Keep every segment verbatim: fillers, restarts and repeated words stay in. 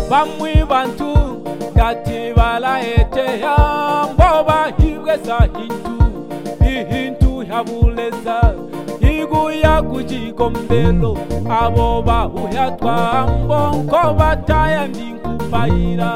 bamwe bantu gati balaetea mboba hibwesa hintu ihintu habuleza iguya kujikombelo abo bahuyatwa mbonko bataya ndinkupaira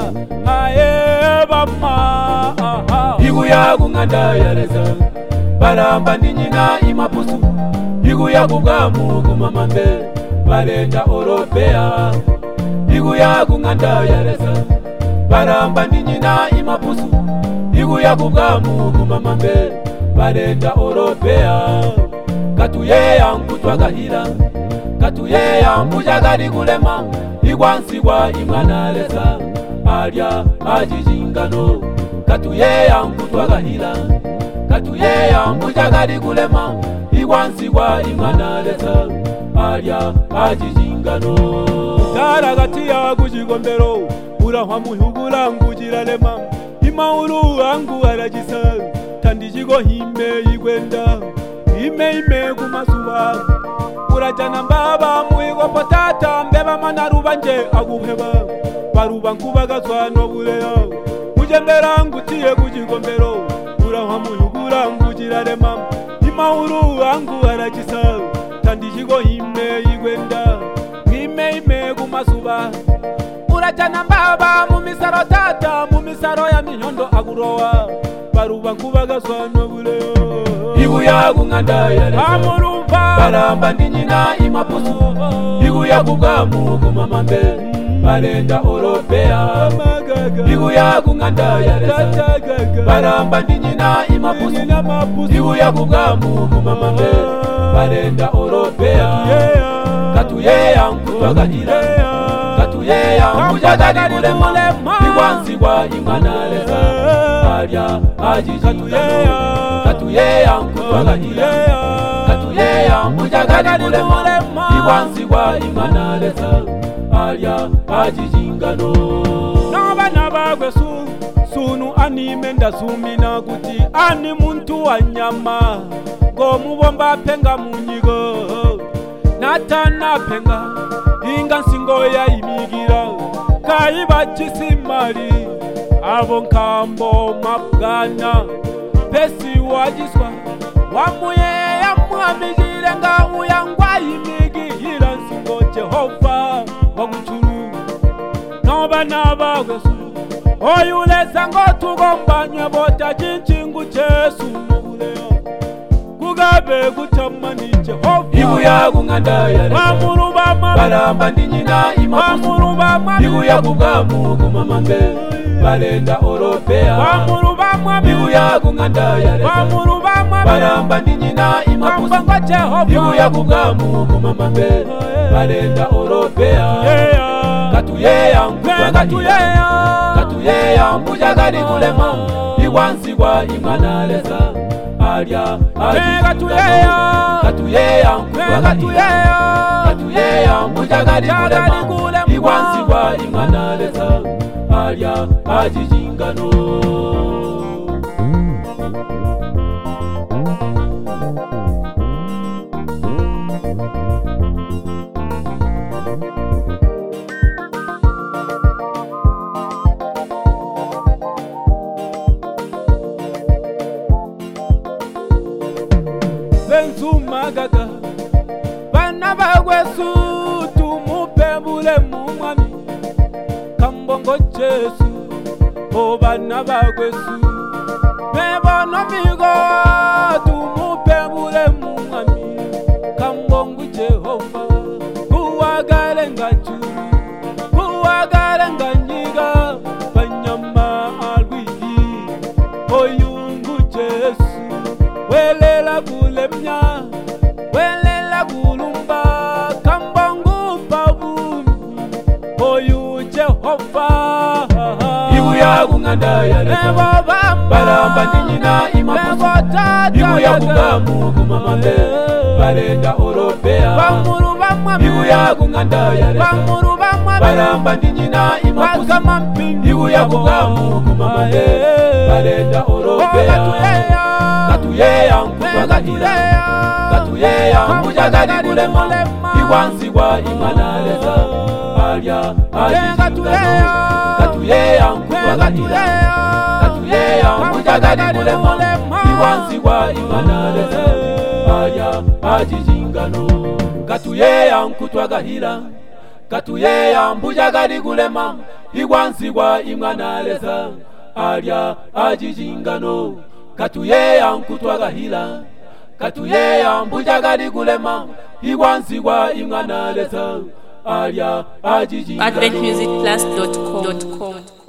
aye bama iguya kunganda yareza baramba ndinyina imapusu iguya kugamu kumamambe barenda Europea iguya kunganda yareza baramba ndinyina imapusu iguya kugamu kumamambe barenda Europea katuye yangu twagahira katuye yangu jagari kulema igwansigwa imwanaleza alya ajijingano katuye yangu twagahira katuye yangu jagari kulema igwansigwa imwanaleza alya ajijingano dara gati ya kujigombero urahwa muhugura ngujiralema imauru angu arajisa tandijigo hime igwenda ime ime kumasuba urajana mbaba muigo potata mbeba manaruba nje aguheba baruba nkubagazwa no bureya mujembera ngutiye kujigombero urahwa muhugura ngujiralema imauru angu arajisa tandijigo hime igwenda ime ime kumasuba urajana mbaba mu misaro tata mu misaro ya mihondo agurowa baruba nkubagazwa no bureya iguya kunganda yareza amuruba baramba ndinyina imapusu iguya kugamu kumamambe barenda Europea iguya kunganda yareza baramba ndinyina imapusu iguya kugamu kumamambe barenda Europea katuye yangu twagahira katuye yangu jagari kulema igwansigwa imwanaleza alya ajijingano katuye yangu twagahira katuye yangu jagari kulema igwansigwa imwanaleza alya ajijingano nabana bagwe su sunu anime ndasumina kuti ani muntu wa nyama ngo mubomba penga munyigo natana penga inga nsingo ya imigira kaiba chisimari abo nkambo mabwana pesi wajiswa wamuye ya mwamijire nga uyangwa imigira nsingo Jehova waguchuru noba nabagwesu oyuleza ngo tugombanye bota chinchingu Jesu nubuleyo kugabe gutamani Jehova iguya kunganda yareza wamuruba baramba ndinyina imapusu iguya kugamu kumamambe barenda Europea wamuruba iguya kunganda yareza wamuruba baramba ndinyina imapusu iguya kugamu kumamambe barenda Europea katuye yangu katuye katuye yangu jagari kulema igwansigwa imwanaleza alya ajijingano katuye yangu katuye katuye yangu jagari kulema igwansigwa imwanaleza alya ajijingano Benzumagaga bana bagwesu tumupembule mumwami kambongo Jesu o bana bagwesu mebono migo tumupembule mumwami kambongo Jehova kuwagale ngachuru kuwagale nganyiga banyama alwidi oyungu Jesu welela kulemnya welela kulumba kambongo babu oyu Jehova iguya kunganda yareza baramba ndinyina imapusu iguya kugamu kumamambe barenda Europea iguya kunganda yareza baramba ndinyina imapusu iguya kugamu kumamambe barenda Europea katuye yangu twagahira katuye yangu jagari kulema igwansigwa imwanaleza alya ajijingano katuyeya nkutwagalira katuyeya mbujagali mulema iwanzibwa imanaleza alya ajijingano katuyeya nkutwagalira katuyeya mbujagali gulema iwanzibwa imanaleza alya ajijingano katuyeya nkutwagalira katuyeya mbujagali gulema iwanzibwa imanaleza alya ajijingano advent music class dot com